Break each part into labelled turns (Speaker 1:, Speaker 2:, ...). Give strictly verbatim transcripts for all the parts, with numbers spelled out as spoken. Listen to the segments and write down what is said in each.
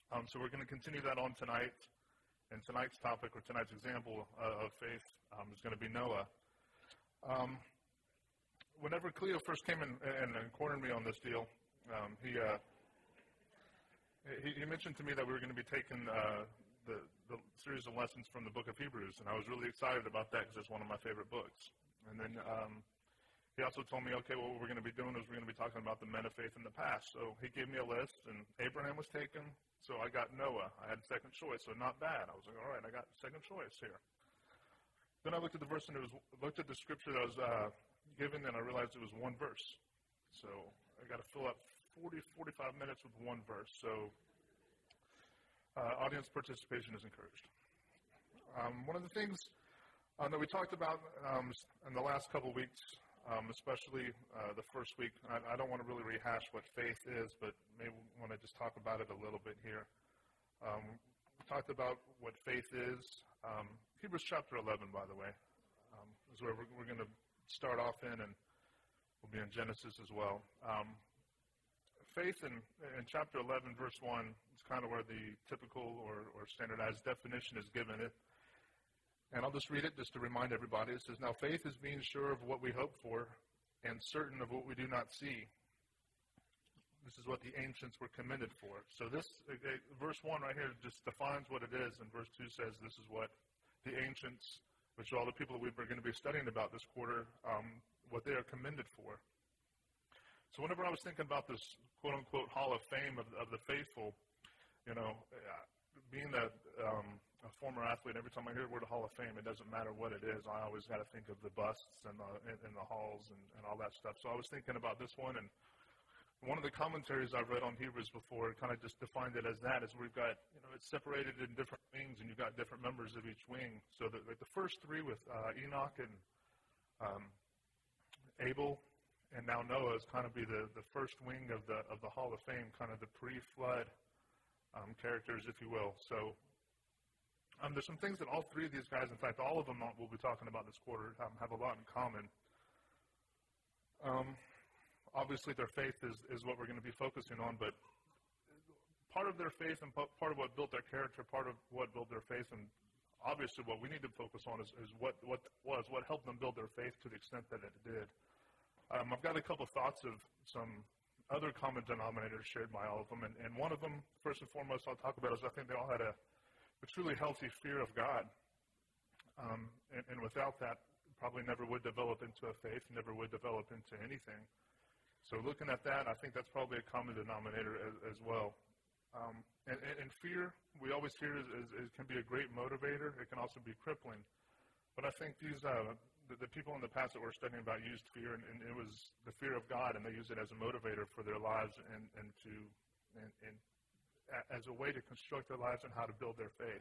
Speaker 1: Um, so we're going to continue that on tonight. And tonight's topic, or tonight's example uh, of faith, um, is going to be Noah. Um, whenever Cleo first came in and, and cornered me on this deal, um, he, uh, he he mentioned to me that we were going to be taking uh, the, the series of lessons from the book of Hebrews, and I was really excited about that because it's one of my favorite books. And then um, he also told me, okay, well, what we're going to be doing is we're going to be talking about the men of faith in the past. So he gave me a list, and Abraham was taken. So I got Noah. I had second choice, so not bad. I was like, all right, I got second choice here. Then I looked at the verse, and it was looked at the scripture that was uh, given, and I realized it was one verse. So I got to fill up forty, forty-five minutes with one verse. So uh, audience participation is encouraged. Um, one of the things uh, that we talked about um, in the last couple weeks, Um, especially uh, the first week. I, I don't want to really rehash what faith is, but maybe want to just talk about it a little bit here. Um, we talked about what faith is. Um, Hebrews chapter eleven, by the way, um, is where we're, we're going to start off in, and we'll be in Genesis as well. Um, faith in, in chapter eleven, verse one, is kind of where the typical or, or standardized definition is given. It And I'll just read it just to remind everybody. It says, now faith is being sure of what we hope for and certain of what we do not see. This is what the ancients were commended for. So this, uh, verse one right here just defines what it is, and verse two says this is what the ancients, which are all the people that we're going to be studying about this quarter, um, what they are commended for. So whenever I was thinking about this quote-unquote hall of fame of, of the faithful, you know, uh, being a, um, a former athlete, every time I hear the word Hall of Fame, it doesn't matter what it is. I always got to think of the busts and the, and, and the halls and, and all that stuff. So I was thinking about this one, and one of the commentaries I've read on Hebrews before kind of just defined it as that, is we've got, you know, it's separated in different wings, and you've got different members of each wing. So the, like the first three with uh, Enoch and um, Abel and now Noah is kind of be the, the first wing of the of the Hall of Fame, kind of the pre-flood Um, characters, if you will. So um, there's some things that all three of these guys, in fact, all of them we'll be talking about this quarter, um, have a lot in common. Um, obviously, their faith is, is what we're going to be focusing on, but part of their faith and part of what built their character, part of what built their faith, and obviously what we need to focus on is, is what, what was, what helped them build their faith to the extent that it did. Um, I've got a couple thoughts of some other common denominators shared by all of them, and, and one of them, first and foremost, I'll talk about is I think they all had a, a truly healthy fear of God, um, and, and without that, probably never would develop into a faith, never would develop into anything. So looking at that, I think that's probably a common denominator as, as well. Um, and, and, and fear, we always hear, is, is, is can be a great motivator. It can also be crippling. But I think these uh, the, the people in the past that we're studying about used fear, and, and it was the fear of God, and they used it as a motivator for their lives and, and to and, and as a way to construct their lives and how to build their faith.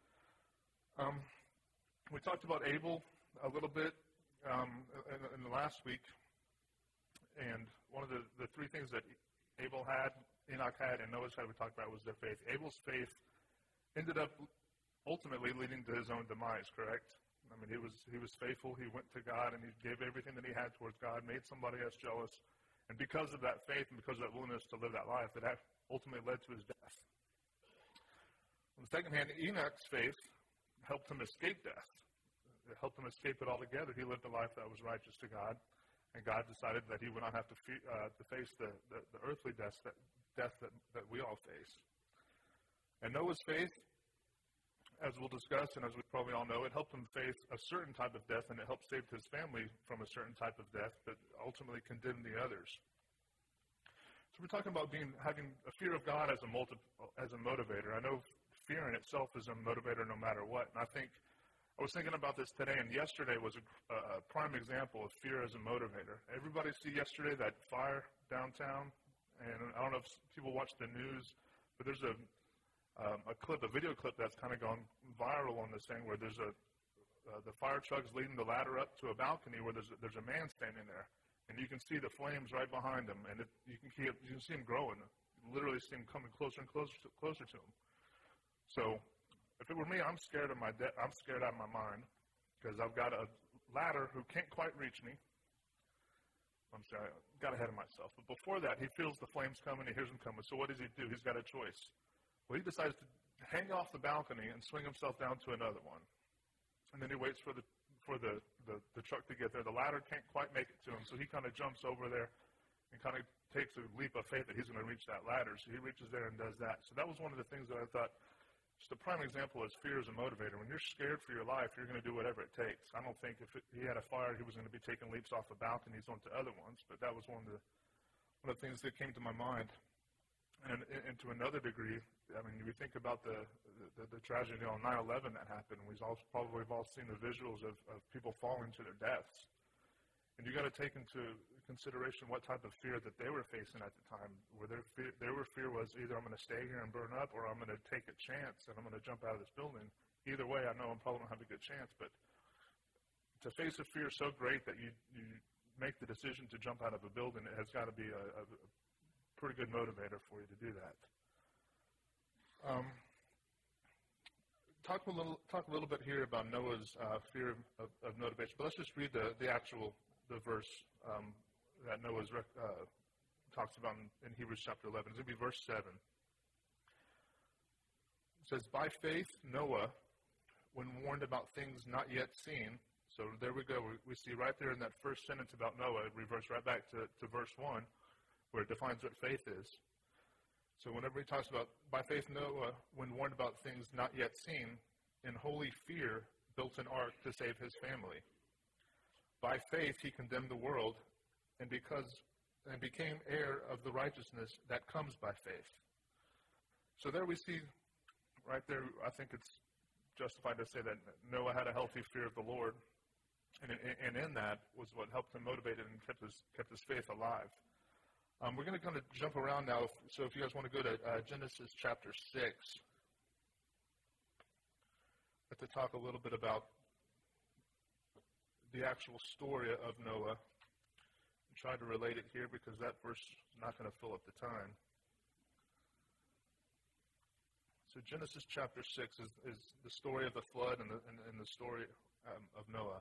Speaker 1: Um, we talked about Abel a little bit um, in, in the last week, and one of the, the three things that Abel had, Enoch had, and Noah had we talked about was their faith. Abel's faith ended up ultimately leading to his own demise, correct? I mean, he was he was faithful. He went to God, and he gave everything that he had towards God, made somebody else jealous. And because of that faith and because of that willingness to live that life, that ultimately led to his death. On the second hand, Enoch's faith helped him escape death. It helped him escape it altogether. He lived a life that was righteous to God, and God decided that he would not have to, fe- uh, to face the, the, the earthly death, that, death that, that we all face. And Noah's faith, as we'll discuss, and as we probably all know, it helped him face a certain type of death, and it helped save his family from a certain type of death, but ultimately condemned the others. So we're talking about being having a fear of God as a multi, as a motivator. I know fear in itself is a motivator no matter what, and I think I was thinking about this today, and yesterday was a, a prime example of fear as a motivator. Everybody see yesterday that fire downtown, and I don't know if people watch the news, but there's a Um, a clip, a video clip that's kind of gone viral on this thing, where there's a uh, the fire truck's leading the ladder up to a balcony where there's a, there's a man standing there, and you can see the flames right behind him, and it, you can see it, you can see him growing, literally see him coming closer and closer to, closer to him. So, if it were me, I'm scared of my de- I'm scared out of my mind, because I've got a ladder who can't quite reach me. I'm sorry, I got ahead of myself. But before that, he feels the flames coming, he hears them coming. So what does he do? He's got a choice. Well, he decides to hang off the balcony and swing himself down to another one. And then he waits for the for the, the, the truck to get there. The ladder can't quite make it to him, so he kind of jumps over there and kind of takes a leap of faith that he's going to reach that ladder. So he reaches there and does that. So that was one of the things that I thought, just a prime example is fear as a motivator. When you're scared for your life, you're going to do whatever it takes. I don't think if it, he had a fire, he was going to be taking leaps off the balconies onto other ones, but that was one of the one of the things that came to my mind. And, and to another degree, I mean, we think about the the, the tragedy on nine eleven that happened. We've all probably have all seen the visuals of, of people falling to their deaths. And you got to take into consideration what type of fear that they were facing at the time. Where their fear, their fear was either I'm going to stay here and burn up, or I'm going to take a chance and I'm going to jump out of this building. Either way, I know I'm probably going to have a good chance. But to face a fear so great that you you make the decision to jump out of a building, it has got to be a, a pretty good motivator for you to do that. Um, talk a little talk a little bit here about Noah's uh, fear of, of motivation, but let's just read the, the actual the verse um, that Noah's rec, uh, talks about in, in Hebrews chapter eleven. It's going to be verse seven. It says, "By faith Noah, when warned about things not yet seen." So there we go. We, we see right there in that first sentence about Noah, it reverts right back to, to verse one, where it defines what faith is. So whenever he talks about, by faith Noah, when warned about things not yet seen, in holy fear built an ark to save his family. By faith he condemned the world, and because and became heir of the righteousness that comes by faith. So there we see, right there, I think it's justified to say that Noah had a healthy fear of the Lord, and in, and in that was what helped him motivate and kept his kept his faith alive. Um, we're going to kind of jump around now, so if you guys want to go to uh, Genesis chapter six, I'd like to talk a little bit about the actual story of Noah and try to relate it here because that verse is not going to fill up the time. So Genesis chapter six is, is the story of the flood and the, and, and the story um, of Noah.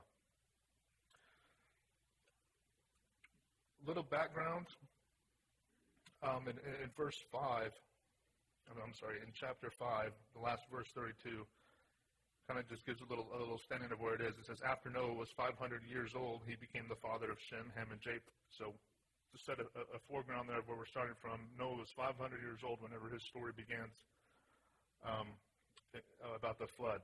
Speaker 1: Little background. Um, in, in verse five, I'm sorry, in chapter five, the last verse thirty-two, kind of just gives a little a little standing of where it is. It says, after Noah was five hundred years old, he became the father of Shem, Ham, and Japheth. So to set a, a foreground there of where we're starting from, Noah was five hundred years old whenever his story begins um, about the flood.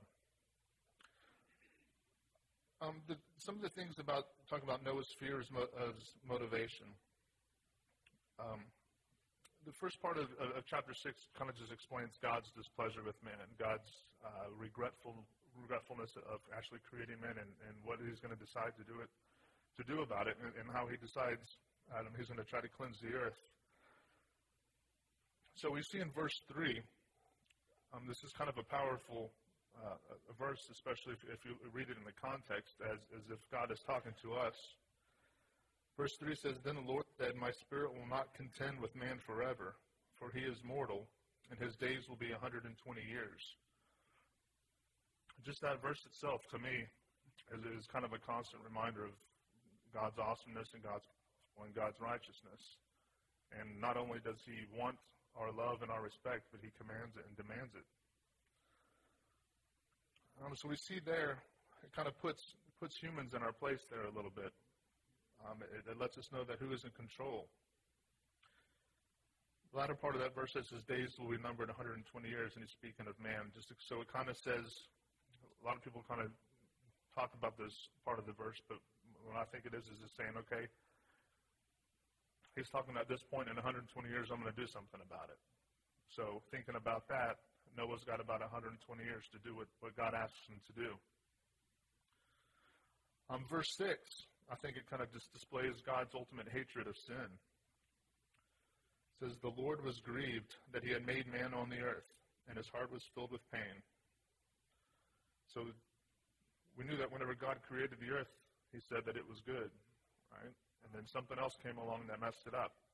Speaker 1: Um, the, some of the things about, talking about Noah's fear as, mo- as motivation. Um, The first part of, of, of chapter six kind of just explains God's displeasure with man, God's uh, regretful regretfulness of actually creating man, and, and what He's going to decide to do it to do about it, and, and how He decides um, He's going to try to cleanse the earth. So we see in verse three, um, this is kind of a powerful uh, a verse, especially if, if you read it in the context as as if God is talking to us. Verse three says, then the Lord said, my spirit will not contend with man forever, for he is mortal, and his days will be one hundred twenty years. Just that verse itself, to me, is, is kind of a constant reminder of God's awesomeness and God's, and God's righteousness. And not only does he want our love and our respect, but he commands it and demands it. Um, so we see there, it kind of puts, puts humans in our place there a little bit. Um, it, it lets us know that who is in control. The latter part of that verse says his days will be numbered one hundred twenty years, and he's speaking of man. Just so it kind of says, a lot of people kind of talk about this part of the verse, but what I think it is is just saying, okay, he's talking at this point in one hundred twenty years, I'm going to do something about it. So thinking about that, Noah's got about one hundred twenty years to do what, what God asks him to do. Um, verse six. I think it kind of just displays God's ultimate hatred of sin. It says, the Lord was grieved that he had made man on the earth, and his heart was filled with pain. So we knew that whenever God created the earth, he said that it was good, right? And then something else came along that messed it up.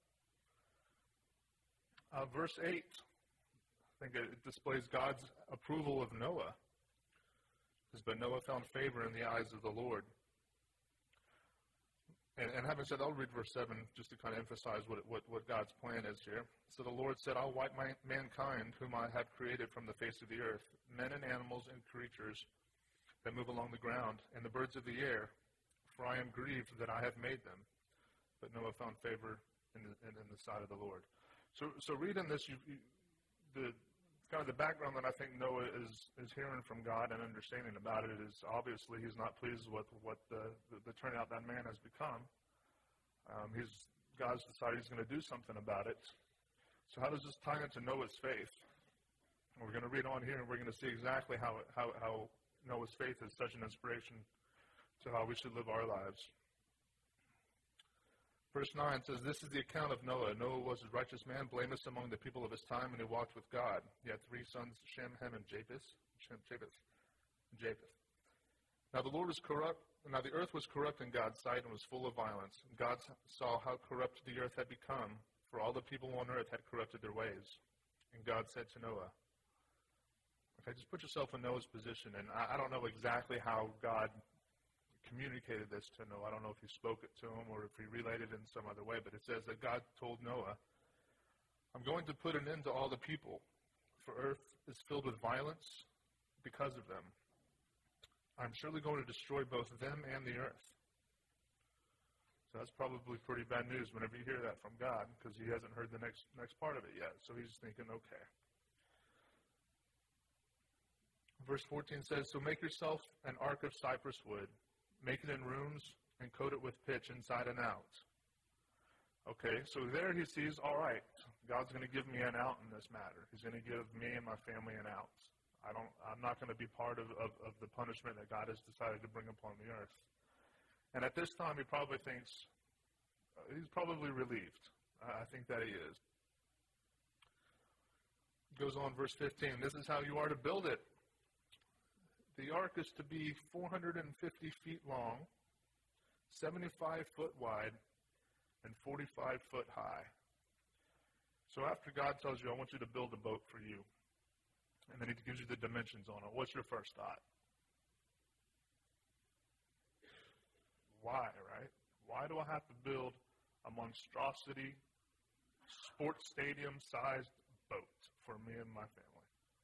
Speaker 1: Uh, verse eight, I think it displays God's approval of Noah. It says, but Noah found favor in the eyes of the Lord. And, and having said that, I'll read verse seven just to kind of emphasize what, what, what God's plan is here. So the Lord said, I'll wipe my, mankind, whom I have created from the face of the earth, men and animals and creatures that move along the ground, and the birds of the air, for I am grieved that I have made them. But Noah found favor in the, in, in the sight of the Lord. So, so reading this, you, you, the kind of the background that I think Noah is, is hearing from God and understanding about it is obviously he's not pleased with what the, the, the turnout that man has become. Um, he's God's decided he's going to do something about it. So how does this tie into Noah's faith? And we're going to read on here, and we're going to see exactly how, how, how Noah's faith is such an inspiration to how we should live our lives. Verse nine says, this is the account of Noah. Noah was a righteous man, blameless among the people of his time, and he walked with God. He had three sons, Shem, Ham, and Japheth. Shem, Japheth. Japheth. Now the Lord was corrupt. Now the earth was corrupt in God's sight and was full of violence. And God saw how corrupt the earth had become, for all the people on earth had corrupted their ways. And God said to Noah, okay, just put yourself in Noah's position. And I, I don't know exactly how God communicated this to Noah. I don't know if he spoke it to him or if he relayed it in some other way, but it says that God told Noah, I'm going to put an end to all the people, for earth is filled with violence because of them. I'm surely going to destroy both them and the earth. So that's probably pretty bad news whenever you hear that from God, because he hasn't heard the next next part of it yet. So he's thinking, okay. Verse fourteen says, so make yourself an ark of cypress wood. Make it in rooms and coat it with pitch inside and out. Okay, so there he sees, all right, God's going to give me an out in this matter. He's going to give me and my family an out. I don't, I'm not going to be part of, of, of the punishment that God has decided to bring upon the earth. And at this time, he probably thinks, uh, he's probably relieved. Uh, I think that he is. Goes on, verse fifteen, this is how you are to build it. The ark is to be four hundred fifty feet long, seventy-five foot wide, and forty-five foot high. So after God tells you, I want you to build a boat for you, and then he gives you the dimensions on it, what's your first thought? Why, right? Why do I have to build a monstrosity, sports stadium-sized boat for me and my family?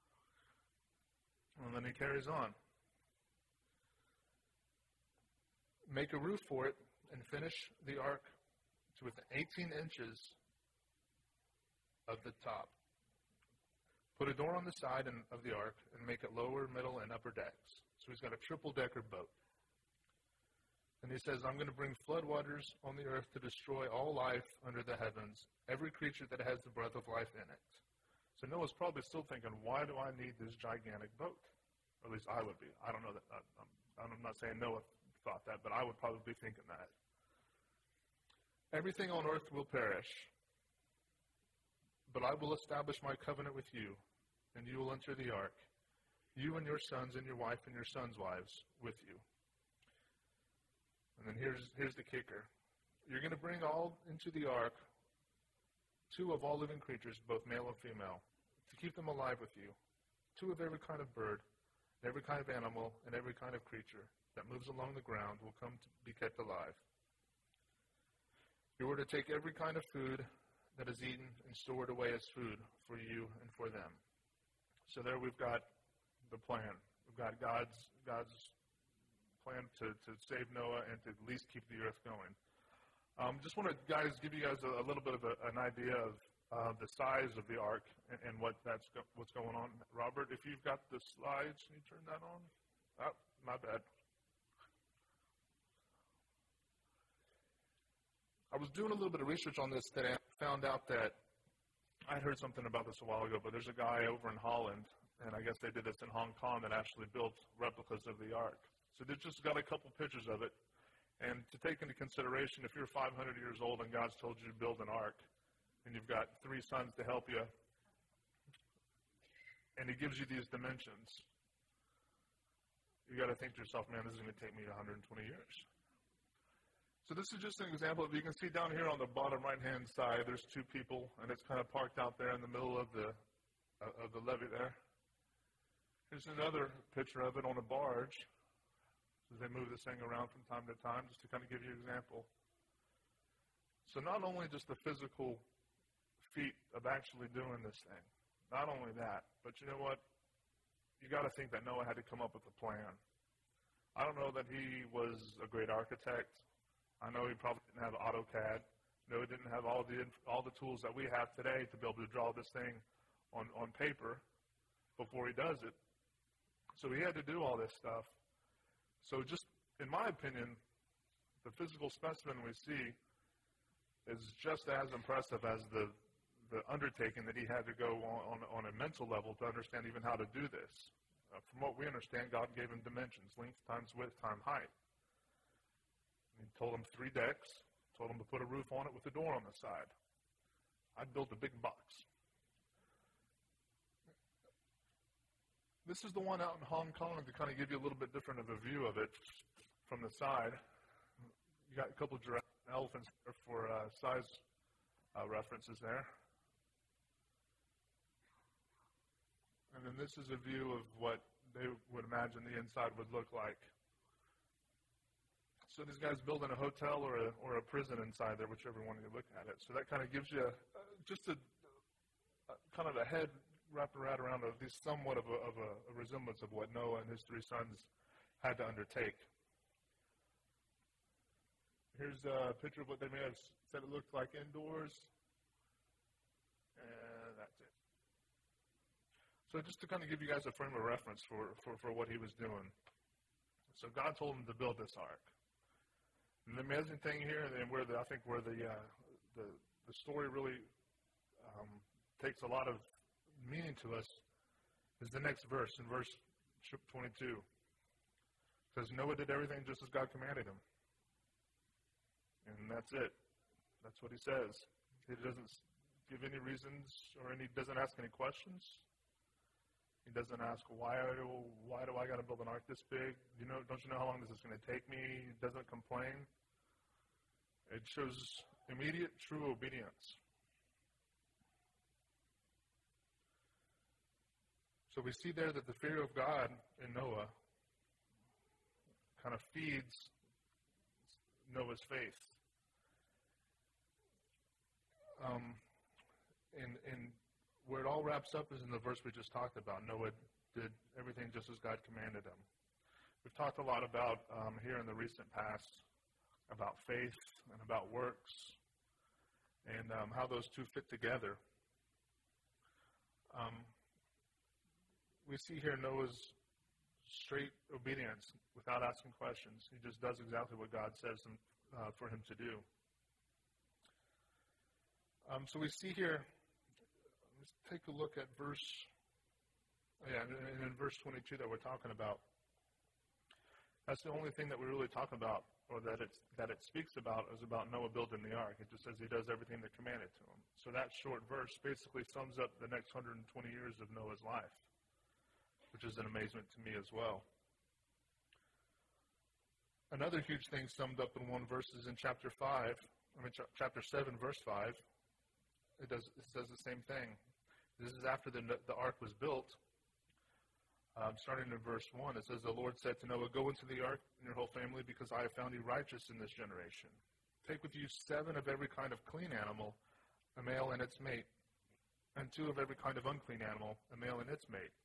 Speaker 1: And then he carries on. Make a roof for it and finish the ark to within eighteen inches of the top. Put a door on the side of the ark and make it lower, middle, and upper decks. So he's got a triple-decker boat. And he says, I'm going to bring floodwaters on the earth to destroy all life under the heavens, every creature that has the breath of life in it. So Noah's probably still thinking, why do I need this gigantic boat? Or at least I would be. I don't know that. I'm, I'm not saying Noah thought that, but I would probably be thinking that. Everything on earth will perish, but I will establish my covenant with you, and you will enter the ark, you and your sons and your wife and your sons' wives with you. And then here's, here's the kicker. You're going to bring all into the ark two of all living creatures, both male and female, to keep them alive with you, two of every kind of bird, every kind of animal, and every kind of creature that moves along the ground will come to be kept alive. You are to take every kind of food that is eaten and store it away as food for you and for them. So there we've got the plan. We've got God's God's plan to, to save Noah and to at least keep the earth going. Um, just want to, guys, give you guys a, a little bit of a, an idea of uh, the size of the ark and, and what that's go, what's going on. Robert, if you've got the slides, can you turn that on? Oh, my bad. I was doing a little bit of research on this today. I found out that I'd heard something about this a while ago, but there's a guy over in Holland, and I guess they did this in Hong Kong, that actually built replicas of the ark. So they just got a couple pictures of it. And to take into consideration, if you're five hundred years old and God's told you to build an ark, and you've got three sons to help you, and he gives you these dimensions, you got to think to yourself, man, this is going to take me one hundred twenty years. So this is just an example of, you can see down here on the bottom right-hand side, there's two people, and it's kind of parked out there in the middle of the uh, of the levee there. Here's another picture of it on a barge, as they move this thing around from time to time, just to kind of give you an example. So not only just the physical feat of actually doing this thing, not only that, but you know what? You got to think that Noah had to come up with a plan. I don't know that he was a great architect. I know he probably didn't have AutoCAD. No, he didn't have all the all the tools that we have today to be able to draw this thing on, on paper before he does it. So he had to do all this stuff. So just, in my opinion, the physical specimen we see is just as impressive as the, the undertaking that he had to go on, on, on a mental level to understand even how to do this. Uh, from what we understand, God gave him dimensions, length times width times height. He told him three decks, told him to put a roof on it with a door on the side. I'd build a big box. This is the one out in Hong Kong to kind of give you a little bit different of a view of it from the side. You got a couple of giraffe elephants there for uh, size uh, references there. And then this is a view of what they would imagine the inside would look like. So these guys building a hotel or a, or a prison inside there, whichever one you look at it. So that kind of gives you a, just a, a kind of a head wrapped around around at least somewhat of, a, of a, a resemblance of what Noah and his three sons had to undertake. Here's a picture of what they may have said it looked like indoors. And that's it. So just to kind of give you guys a frame of reference for, for, for what he was doing. So God told him to build this ark. And the amazing thing here, and where the, I think where the, uh, the the story really um, takes a lot of meaning to us, is the next verse, in verse twenty-two. It says, Noah did everything just as God commanded him. And that's it. That's what he says. He doesn't give any reasons, or any doesn't ask any questions. He doesn't ask, why, why do I got to build an ark this big? You know, don't you know how long this is going to take me? He doesn't complain. It shows immediate, true obedience. So we see there that the fear of God in Noah kind of feeds Noah's faith. Um, and, and where it all wraps up is in the verse we just talked about. Noah did everything just as God commanded him. We've talked a lot about, um, here in the recent past, about faith and about works, and um, how those two fit together. Um, we see here Noah's straight obedience without asking questions. He just does exactly what God says him, uh, for him to do. Um, so we see here, let's take a look at verse, yeah, and in verse twenty-two that we're talking about. That's the only thing that we really talk about, or that it's that it speaks about, is about Noah building the ark. It just says he does everything that commanded to him. So that short verse basically sums up the next one hundred twenty years of Noah's life, which is an amazement to me as well. Another huge thing summed up in one verse is in chapter five, I mean ch- chapter seven, verse five. It does it says the same thing. This is after the the ark was built. Um, starting in verse one, it says, the Lord said to Noah, go into the ark and your whole family, because I have found you righteous in this generation. Take with you seven of every kind of clean animal, a male and its mate, and two of every kind of unclean animal, a male and its mate.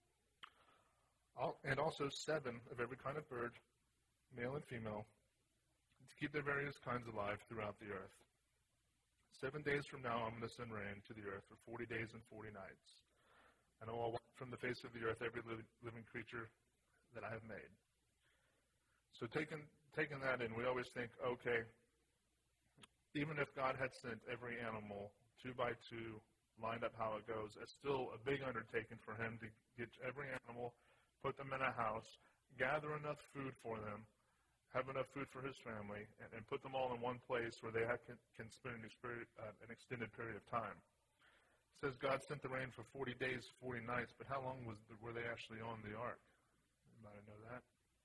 Speaker 1: And also seven of every kind of bird, male and female, to keep their various kinds alive throughout the earth. Seven days from now I'm going to send rain to the earth for forty days and forty nights. And I will wipe from the face of the earth every living creature that I have made. So taking, taking that in, we always think, okay, even if God had sent every animal two by two, lined up how it goes, it's still a big undertaking for him to get every animal, put them in a house, gather enough food for them, have enough food for his family, and, and put them all in one place where they have, can, can spend an, experience, uh, an extended period of time. It says God sent the rain for forty days, forty nights, but how long was the, were they actually on the ark? Anybody know that?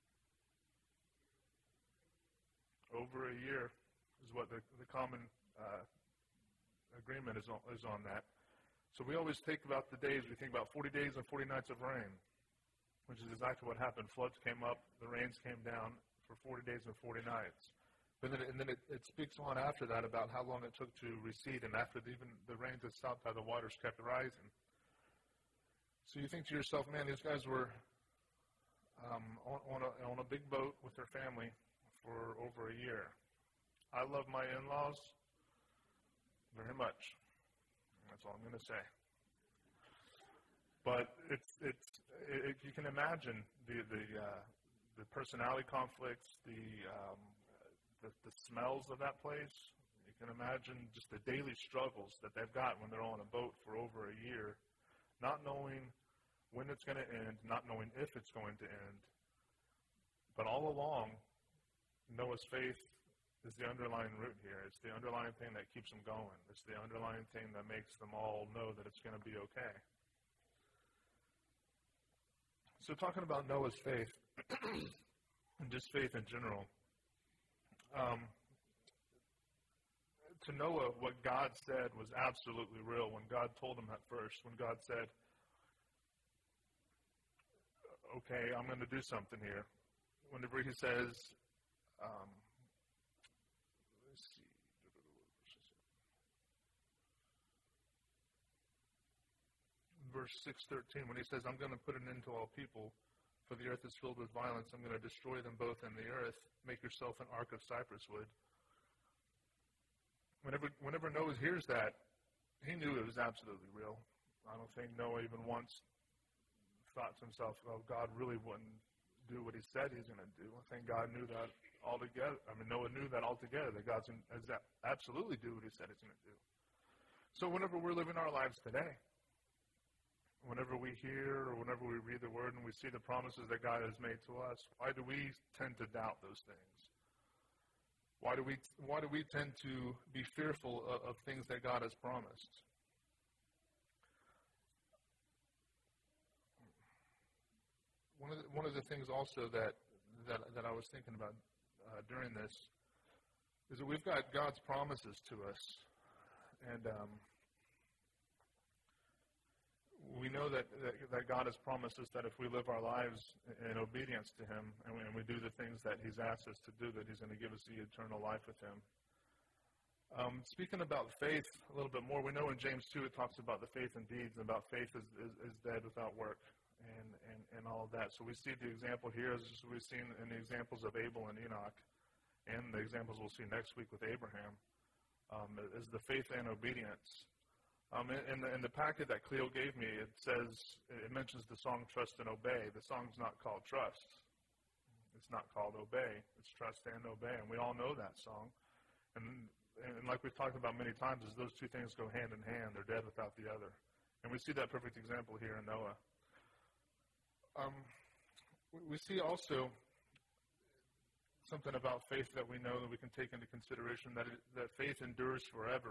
Speaker 1: Over a year is what the, the common uh, agreement is on, is on that. So we always think about the days, we think about forty days and forty nights of rain, which is exactly what happened. Floods came up, the rains came down for forty days and forty nights. But then, and then it, it speaks on after that about how long it took to recede, and after the, even the rains had stopped, how the waters kept rising. So you think to yourself, man, these guys were um, on, on, a, on a big boat with their family for over a year. I love my in-laws very much. That's all I'm going to say. But it's it's it, you can imagine the the uh, the personality conflicts, the um, The, the smells of that place. You can imagine just the daily struggles that they've got when they're on a boat for over a year, not knowing when it's going to end, not knowing if it's going to end. But all along, Noah's faith is the underlying root here. It's the underlying thing that keeps them going. It's the underlying thing that makes them all know that it's going to be okay. So talking about Noah's faith, and just faith in general, Um, to Noah, what God said was absolutely real. When God told him at first, when God said, okay, I'm going to do something here. Whenever he says, um, let's see, verse six thirteen, when he says, I'm going to put an end to all people, for the earth is filled with violence. I'm going to destroy them both in the earth. Make yourself an ark of cypress wood. Whenever, whenever Noah hears that, he knew it was absolutely real. I don't think Noah even once thought to himself, oh, God really wouldn't do what he said he's going to do. I think God knew that altogether. I mean, Noah knew that altogether, that God's going to absolutely do what he said he's going to do. So whenever we're living our lives today, whenever we hear or whenever we read the Word and we see the promises that God has made to us, why do we tend to doubt those things? Why do we why do we tend to be fearful of, of things that God has promised? One of the, one of the things also that that, that I was thinking about uh, during this is that we've got God's promises to us, and um, we know that, that that God has promised us that if we live our lives in obedience to Him and we, and we do the things that He's asked us to do, that He's going to give us the eternal life with Him. Um, speaking about faith a little bit more, we know in James two it talks about the faith and deeds, and about faith is, is, is dead without work and, and, and all of that. So we see the example here as we've seen in the examples of Abel and Enoch, and the examples we'll see next week with Abraham, um, is the faith and obedience. Um, in, in, the, in the packet that Cleo gave me, it says, it mentions the song Trust and Obey. The song's not called Trust. It's not called Obey. It's Trust and Obey. And we all know that song. And, and like we've talked about many times, is those two things go hand in hand. They're dead without the other. And we see that perfect example here in Noah. Um, we see also something about faith that we know that we can take into consideration, that, it, that faith endures forever.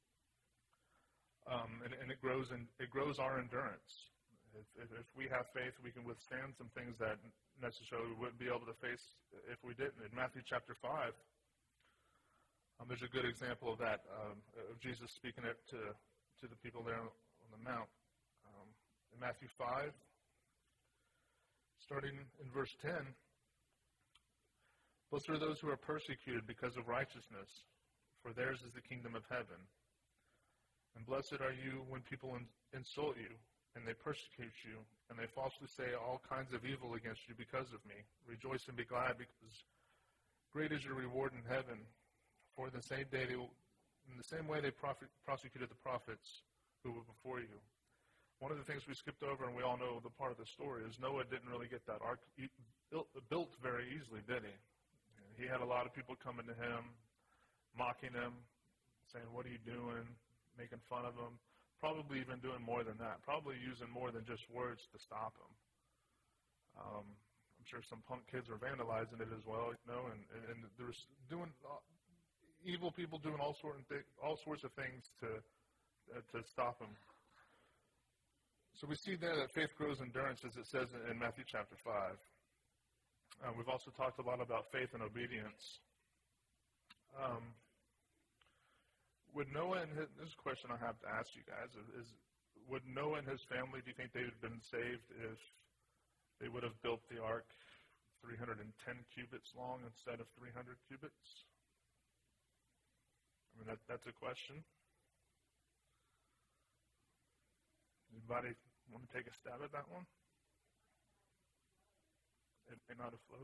Speaker 1: Um, and, and it grows in, it grows our endurance. If, if, if we have faith, we can withstand some things that necessarily we wouldn't be able to face if we didn't. In Matthew chapter five, um, there's a good example of that, um, of Jesus speaking it to, to the people there on the mount. Um, in Matthew five, starting in verse ten, blessed are those who are persecuted because of righteousness, for theirs is the kingdom of heaven. And blessed are you when people in, insult you, and they persecute you, and they falsely say all kinds of evil against you because of me. Rejoice and be glad, because great is your reward in heaven. For in the same day, they will, in the same way they prophet, prosecuted the prophets who were before you. One of the things we skipped over, and we all know the part of the story, is Noah didn't really get that ark built, built very easily, did he? He had a lot of people coming to him, mocking him, saying, "What are you doing?" Making fun of him, probably even doing more than that, probably using more than just words to stop him. Um, I'm sure some punk kids were vandalizing it as well, you know, and, and, and there's doing uh, evil people doing all sort of th- all sorts of things to uh, to stop him. So we see there that faith grows endurance, as it says in, in Matthew chapter five. Uh, we've also talked a lot about faith and obedience. Um, Would Noah and his, this is a question I have to ask you guys, is, is would Noah and his family, do you think they would have been saved if they would have built the ark three hundred ten cubits long instead of three hundred cubits? mean, that, that's a question. Anybody want to take a stab at that one? It may not afloat.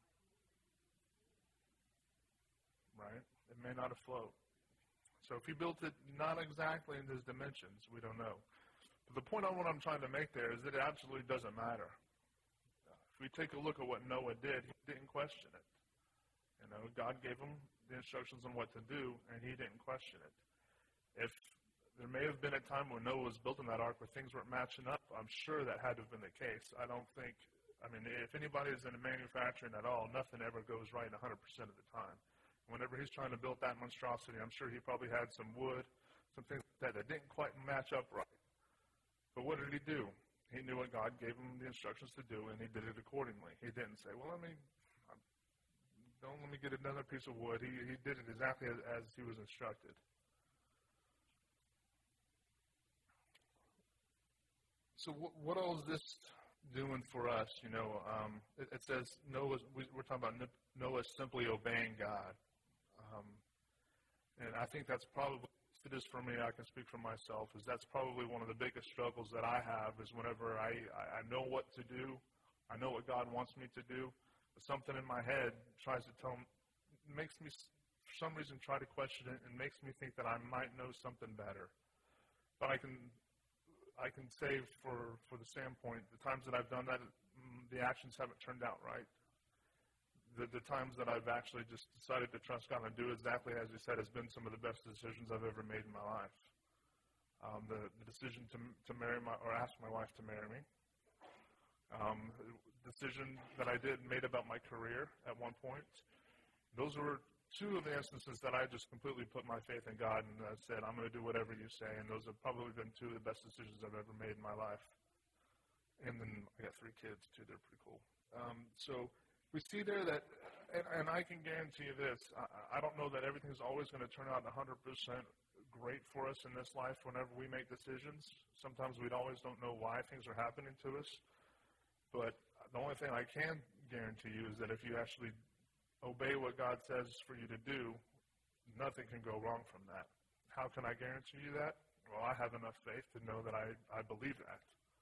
Speaker 1: Right? It may not afloat. So if he built it not exactly in those dimensions, we don't know. But the point on what I'm trying to make there is that it absolutely doesn't matter. If we take a look at what Noah did, he didn't question it. You know, God gave him the instructions on what to do, and he didn't question it. If there may have been a time when Noah was building that ark where things weren't matching up, I'm sure that had to have been the case. I don't think, I mean, if anybody is in manufacturing at all, nothing ever goes right one hundred percent of the time. Whenever he's trying to build that monstrosity, I'm sure he probably had some wood, some things like that that didn't quite match up right. But what did he do? He knew what God gave him the instructions to do, and he did it accordingly. He didn't say, well, let me, don't let me get another piece of wood. He, he did it exactly as, as he was instructed. So what, what all is this doing for us? You know, um, it, it says Noah, we, we're talking about Noah simply obeying God. Um, and I think that's probably, if it is for me, I can speak for myself, is that's probably one of the biggest struggles that I have is whenever I, I, I know what to do, I know what God wants me to do, but something in my head tries to tell me, makes me, for some reason, try to question it and makes me think that I might know something better. But I can, I can say for, for the standpoint, the times that I've done that, the actions haven't turned out right. The, the times that I've actually just decided to trust God and do exactly as He said has been some of the best decisions I've ever made in my life. Um, the, the decision to to marry my or ask my wife to marry me. Um, the decision that I did made about my career at one point. Those were two of the instances that I just completely put my faith in God and uh, said, I'm going to do whatever you say. And those have probably been two of the best decisions I've ever made in my life. And then I got three kids too. They're pretty cool. Um, so. We see there that, and, and I can guarantee you this, I, I don't know that everything's always going to turn out one hundred percent great for us in this life whenever we make decisions. Sometimes we always don't know why things are happening to us. But the only thing I can guarantee you is that if you actually obey what God says for you to do, nothing can go wrong from that. How can I guarantee you that? Well, I have enough faith to know that I, I believe that.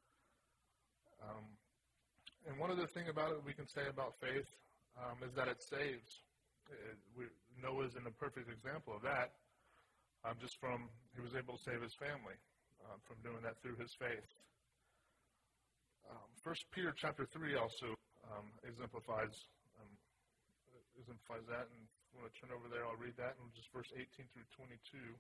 Speaker 1: Um, And one other thing about it we can say about faith um, is that it saves. It, we, Noah's in a perfect example of that. Um, just from, he was able to save his family uh, from doing that through his faith. Um, First Peter chapter three also um, exemplifies um, exemplifies that. And if you want to turn over there, I'll read that in just verse eighteen through twenty-two.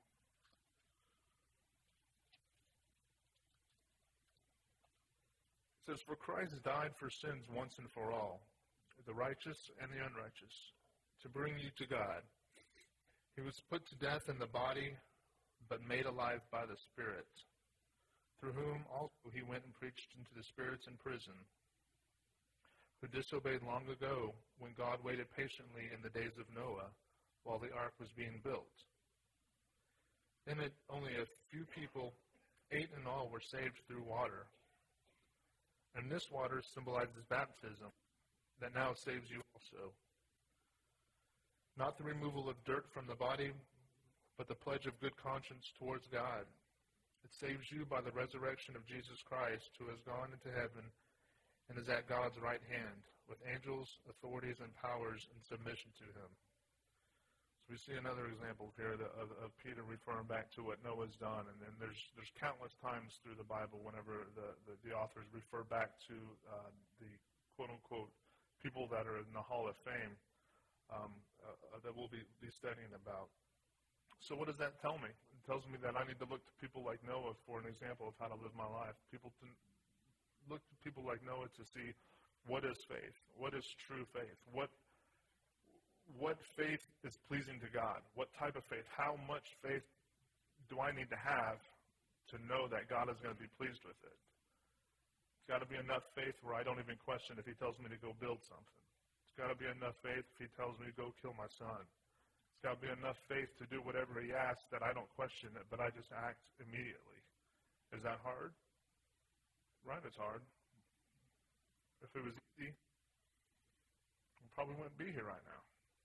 Speaker 1: It says, for Christ died for sins once and for all, the righteous and the unrighteous, to bring you to God. He was put to death in the body, but made alive by the Spirit, through whom also he went and preached into the spirits in prison, who disobeyed long ago when God waited patiently in the days of Noah while the ark was being built. In it, only a few people, eight in all, were saved through water. And this water symbolizes baptism, that now saves you also. Not the removal of dirt from the body, but the pledge of good conscience towards God. It saves you by the resurrection of Jesus Christ, who has gone into heaven and is at God's right hand, with angels, authorities, and powers in submission to him. So we see another example here of, of Peter referring back to what Noah's done. And then there's there's countless times through the Bible whenever the, the, the authors refer back to uh, the quote-unquote people that are in the Hall of Fame um, uh, that we'll be, be studying about. So what does that tell me? It tells me that I need to look to people like Noah for an example of how to live my life. People to look to people like Noah to see what is faith, what is true faith, what what faith is pleasing to God, what type of faith, how much faith do I need to have to know that God is going to be pleased with it. It's got to be enough faith where I don't even question if he tells me to go build something. It's got to be enough faith if he tells me to go kill my son. It's got to be enough faith to do whatever he asks that I don't question it, but I just act immediately. Is that hard? Right, it's hard. If it was easy, we probably wouldn't be here right now.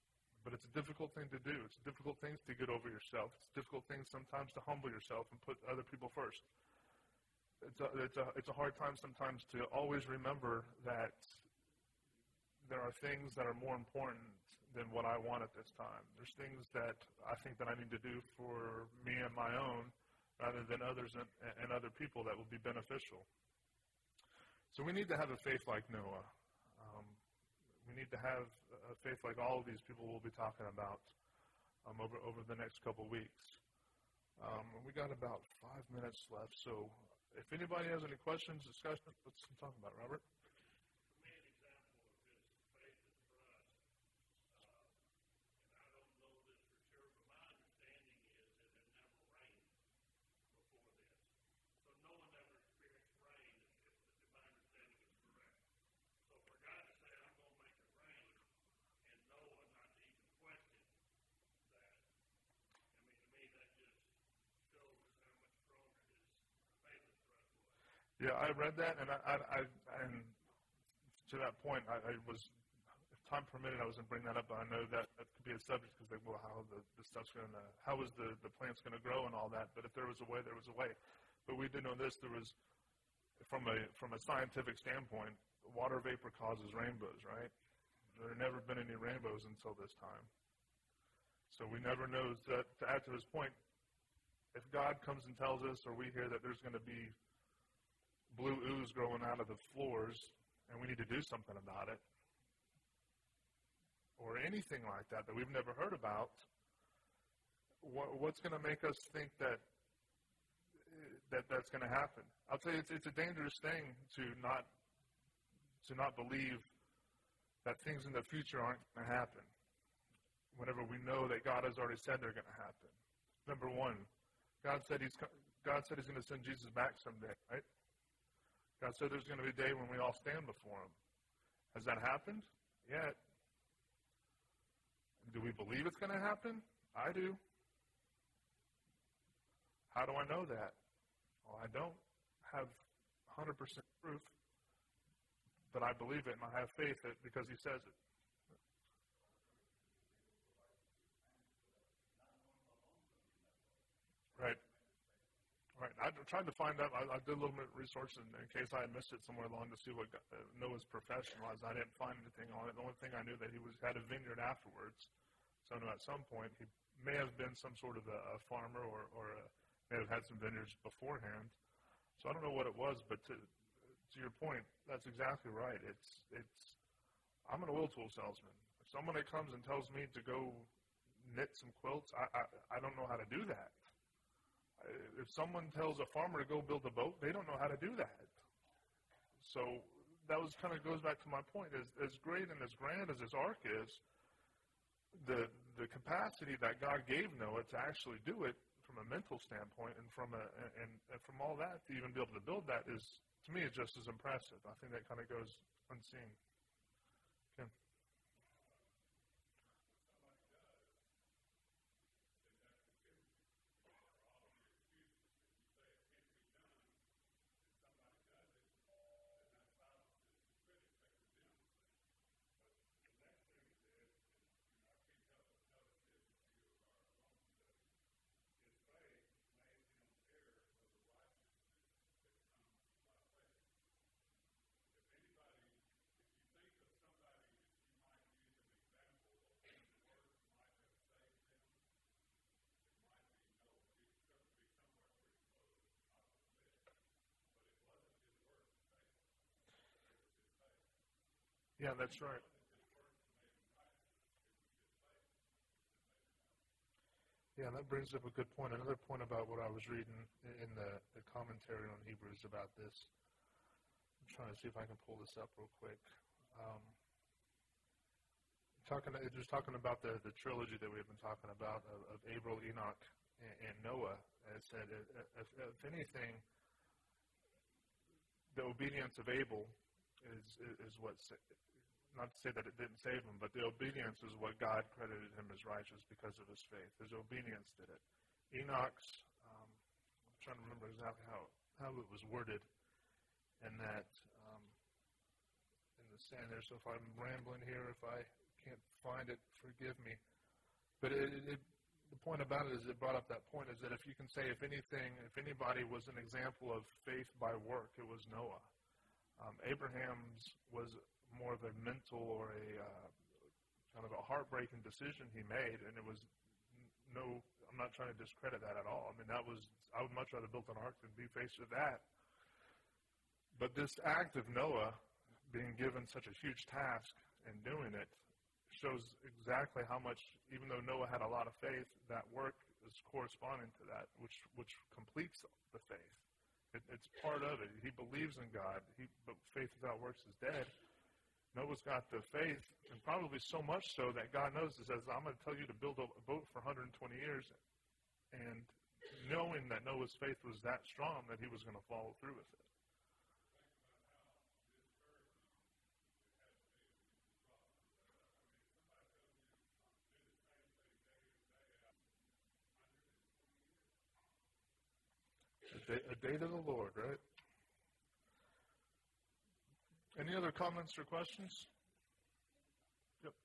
Speaker 1: But it's a difficult thing to do. It's a difficult thing to get over yourself. It's a difficult thing sometimes to humble yourself and put other people first. It's a, it's a, it's a hard time sometimes to always remember that there are things that are more important than what I want at this time. There's things that I think that I need to do for me and my own rather than others and, and other people that will be beneficial. So we need to have a faith like Noah. Um, we need to have a faith like all of these people we'll be talking about um, over, over the next couple weeks. Um, we got about five minutes left, so if anybody has any questions, discussion, let's talk about it. Robert? Yeah, I read that, and I, I, I and to that point, I, I was, if time permitted, I was going to bring that up, but I know that that could be a subject because they, well, how the, the stuff's going to, how is the, the plant's going to grow and all that. But if there was a way, there was a way. But we did know this: there was, from a from a scientific standpoint, water vapor causes rainbows, right? There have never been any rainbows until this time. So we never know that. To add to his point, if God comes and tells us, or we hear that there's going to be blue ooze growing out of the floors, and we need to do something about it, or anything like that that we've never heard about, what, what's going to make us think that that that's going to happen? I'll tell you, it's, it's a dangerous thing to not to not believe that things in the future aren't going to happen whenever we know that God has already said they're going to happen. Number one, God said He's God said He's going to send Jesus back someday, right? God said there's going to be a day when we all stand before Him. Has that happened yet? Do we believe it's going to happen? I do. How do I know that? Well, I don't have one hundred percent proof, but I believe it and I have faith that because He says it. Right. Right. I tried to find out. I, I did a little bit of research in, in case I had missed it somewhere along to see what uh, Noah's profession was. I didn't find anything on it. The only thing I knew that he was had a vineyard afterwards. So I know at some point he may have been some sort of a, a farmer or, or a, may have had some vineyards beforehand. So I don't know what it was, but to, to your point, that's exactly right. It's it's. I'm an oil tool salesman. If someone that comes and tells me to go knit some quilts, I I, I don't know how to do that. If someone tells a farmer to go build a boat, they don't know how to do that. So that was kind of goes back to my point. As, as great and as grand as this ark is, the the capacity that God gave Noah to actually do it from a mental standpoint and from a and, and from all that to even be able to build that is, to me, is just as impressive. I think that kind of goes unseen. Okay. Yeah, that's right. Yeah, that brings up a good point. Another point about what I was reading in the, the commentary on Hebrews about this. I'm trying to see if I can pull this up real quick. Um, talking, it was talking about the, the trilogy that we've been talking about of, of Abel, Enoch, and, and Noah. And it said, if, if anything, the obedience of Abel is is what, not to say that it didn't save him, but the obedience is what God credited him as righteous because of his faith. His obedience did it. Enoch's, um, I'm trying to remember exactly how how it was worded, and that um, in the stand there. So if I'm rambling here, if I can't find it. Forgive me. But it, it, the point about it is it brought up that point is that if you can say if anything, if anybody was an example of faith by work, it was Noah. Um, Abraham's was more of a mental or a uh, kind of a heartbreaking decision he made, and it was no, I'm not trying to discredit that at all. I mean, that was, I would much rather build an ark than be faced with that. But this act of Noah being given such a huge task and doing it shows exactly how much, even though Noah had a lot of faith, that work is corresponding to that, which which completes the faith. It, it's part of it. He believes in God, he, but faith without works is dead. Noah's got the faith, and probably so much so that God knows, it says, I'm going to tell you to build a boat for one hundred twenty years, and knowing that Noah's faith was that strong that he was going to follow through with it. A day, a day to the Lord, right? Any other comments or questions? Yep.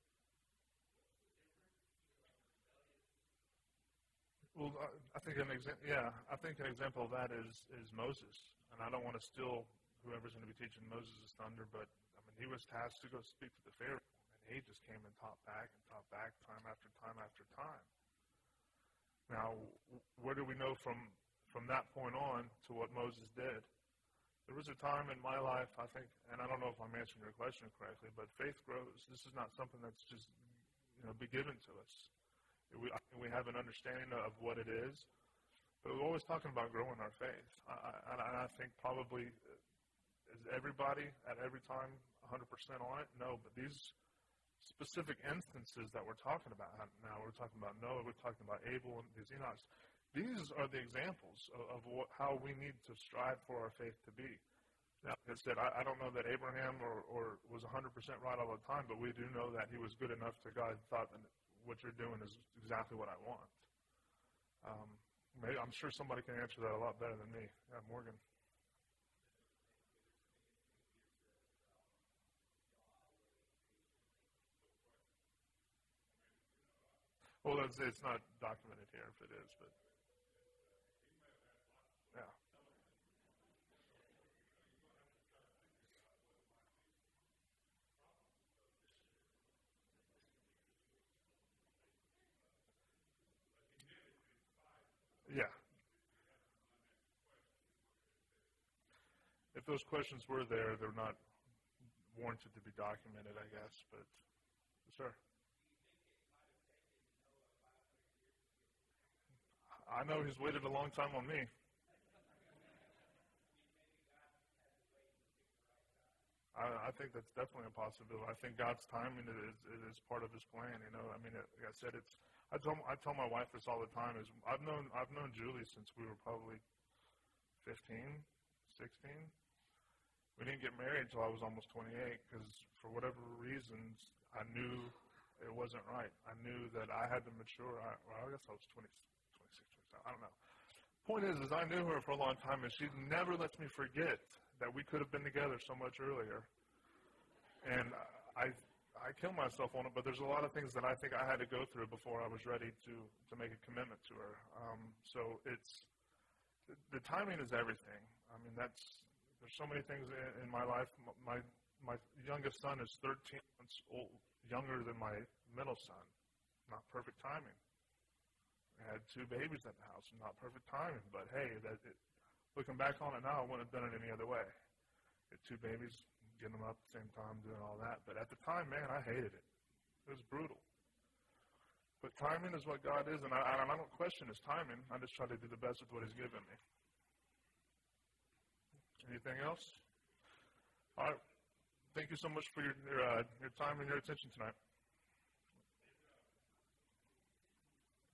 Speaker 1: Well, I think an example, yeah, I think an example of that is is Moses, and I don't want to steal whoever's going to be teaching Moses' thunder, but I mean he was tasked to go speak to the Pharaoh, and he just came and taught back and taught back time after time after time. Now, where do we know from from that point on to what Moses did? There was a time in my life, I think, and I don't know if I'm answering your question correctly, but faith grows. This is not something that's just, you know, be given to us. We, we have an understanding of what it is, but we're always talking about growing our faith. I, I, and I think probably, is everybody at every time one hundred percent on it? No, but these specific instances that we're talking about now, we're talking about Noah, we're talking about Abel and these Enochs. These are the examples of, of what, how we need to strive for our faith to be. Now, like I said, I, I don't know that Abraham or, or was one hundred percent right all the time, but we do know that he was good enough to God thought that what you're doing is exactly what I want. Um, maybe, I'm sure somebody can answer that a lot better than me. Yeah, Morgan. Well, it's, it's not documented here if it is, but yeah. Yeah. If those questions were there, they're not warranted to be documented, I guess, but sure. I know he's waited a long time on me. I, I think that's definitely a possibility. I think God's timing is, is part of His plan. You know, I mean, it, like I said, it's. I tell I tell my wife this all the time. Is I've known I've known Julie since we were probably fifteen, sixteen. We didn't get married until I was almost twenty-eight because for whatever reasons I knew it wasn't right. I knew that I had to mature. I, well, I guess I was twenty, twenty-six, twenty-seven. I don't know. Point is, is I knew her for a long time, and she never lets me forget that we could have been together so much earlier. And I, I kill myself on it, but there's a lot of things that I think I had to go through before I was ready to, to make a commitment to her. Um, so it's, the timing is everything. I mean, that's, there's so many things in, in my life. My, my youngest son is thirteen months old, younger than my middle son. Not perfect timing. I had two babies at the house, not perfect timing, but hey, that it, looking back on it now, I wouldn't have done it any other way. Had two babies, getting them up at the same time, doing all that. But at the time, man, I hated it. It was brutal. But timing is what God is, and I, I don't question His timing. I just try to do the best with what He's given me. Anything else? All right. Thank you so much for your your, uh, your time and your attention tonight.